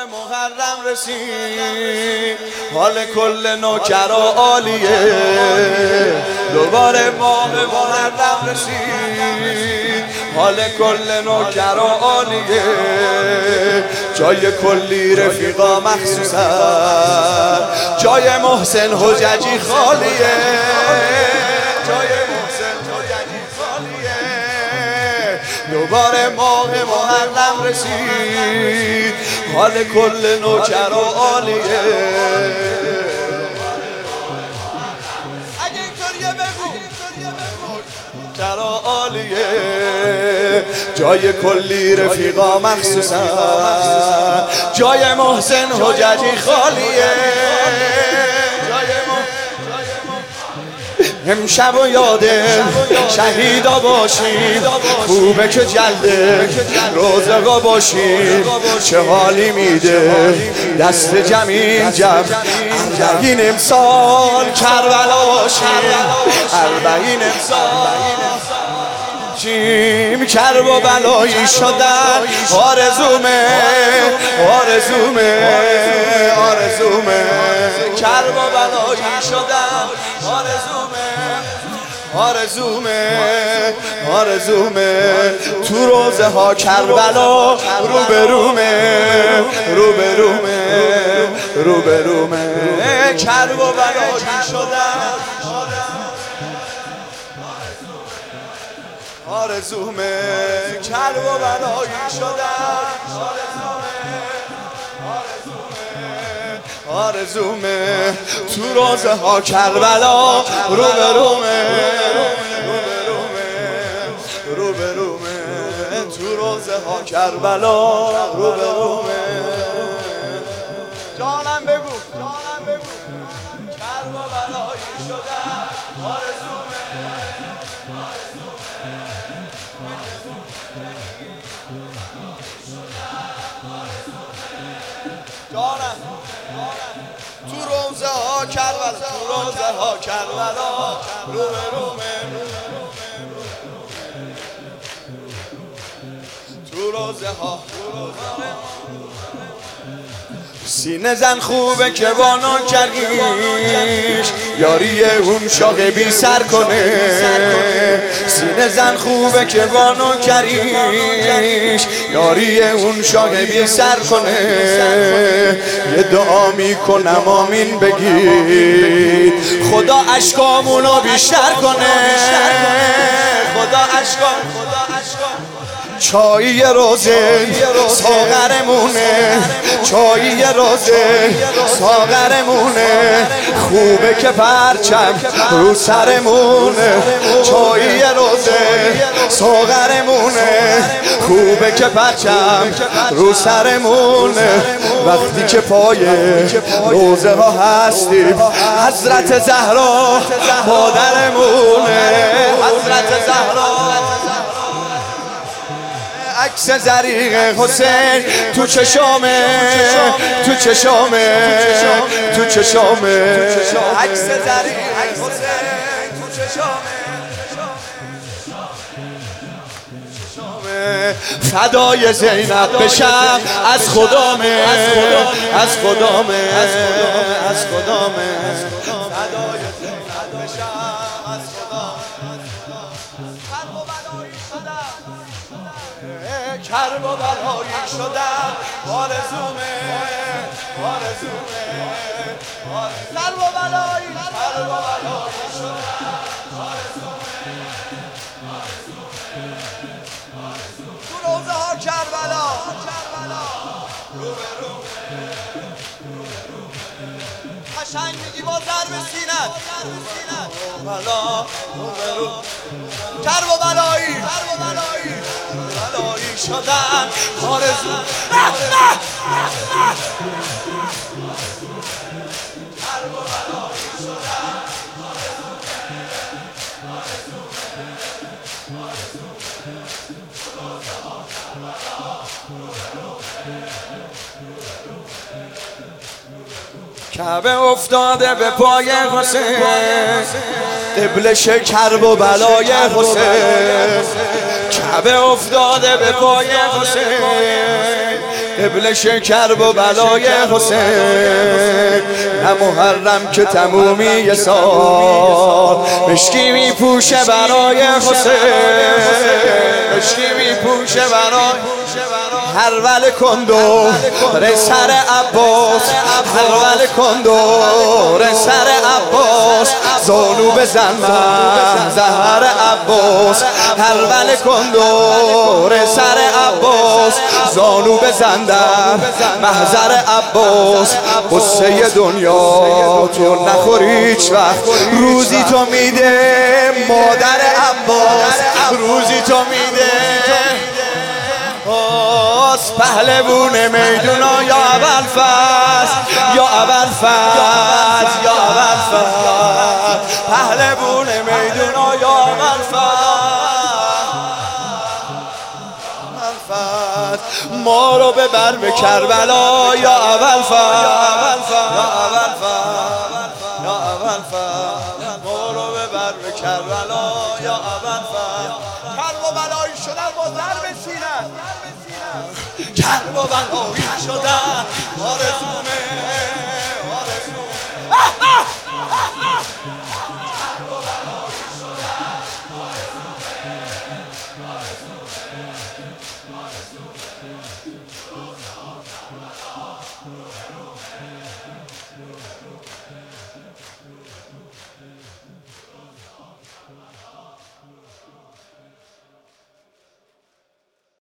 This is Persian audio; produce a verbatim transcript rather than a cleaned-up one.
محرم رسید، حال کل نوکر و عالیه. دوباره ماه محرم رسید، حال کل نوکر و عالیه. جای کلی رفیقا مخصوصا، جای محسن حججی خالیه. جای محسن حججی خالیه. دوباره ماه محرم رسید، حال کل نوکر و عالیه. اگه اینطوریه بگو نوکر و عالیه. جای کلی رفیقا مخصوصا، جای محسن حججی خالیه. امشب و یاده شهیدا باشیم، خوبه که جلده روزگا باشیم. چه حالی میده دست جمعین جمع، اربعین امسال کربلا باشیم. اربعین امسال چیم کرب و بلایی شدن. آرزومه آرزومه آرزومه کرب و بلایی شدن. آرزومه آرزومه آرزومه تو روزه ها کربلا روبرومه روبرومه روبرومه کرب و بلایی شدن. آرزومه کرب و بلایی شدن. آرزومه تو روزه ها کربلا روبرومه روبرومه تو روزه ها کربلا روبرومه. جانم بگو جانم بگو کرب و بلایی شدن. آرزومه جانم تو روزه ها کربلا تو روزه ها کربلا روبرومه تو روزه ها. سینه زن خوبه که با نوکریش یاری اون شاق بی سر کنه. سینه زن خوبه که با نوکریش یاری اون شاق بی سر کنه. یه دعا میکنم آمین بگید، خدا اشکامونو بیشتر کنه. خدا اشکام چایی روزه ساغرمونه، چایی روزه ساغرمونه. خوبه که پرچم رو سرمونه. چایی روزه ساغرمونه، خوبه که پرچم رو سرمونه. وقتی که پای روزه ها هستیم، حضرت زهرا مادرمونه. حضرت زهرا عکس زریق حسین تو چشامه تو چشامه تو چشامه. عکس زریق حسین تو چشامه فدای زینب بشم از خدامه از خدامه از خدامه. فدای زینب بشم از خدامه. کرب و بلایی شدن. آرزومه آرزومه کرب و بلایی کرب و بلایی شدن. آرزومه تو روزه ها کربلا قشنگ میگی با ضرب سینت. بلا کرب و بلایی کرب و بلایی بلایی شدن. آرزو کرب و بلایی شدن. کعبه افتاده به پای حسین، قبلش کرب و بلای حسین. کعبه افتاده به پای حسین، قبل کرب و بلای حسین، نه محرم که تمومی سال مشکی می پوشه برای حسین، مشکی می پوشه برای هر ول کندو سر عباس، هر ول کندو سر عباس، زانو بزن زهر عباس، هر ول کندو سر عباس، زانو بزن در محضر عباس. قصه دنیا تو نخوری هیچ وقت، روزی تو میده مادر عباس، روزی تو میده پهلوون میدونا یا ابوالفضل، یا ابوالفضل، یا ابوالفضل، پهلوون میدونا یا ابوالفضل، ما رو ببر به کربلا یا ابوالفضل، یا ابوالفضل، یا ابوالفضل، ما رو ببر به کربلا یا ابوالفضل. کرب و بلایی شدن با ضرب سینه، کرب و بلایی شدن آرزومه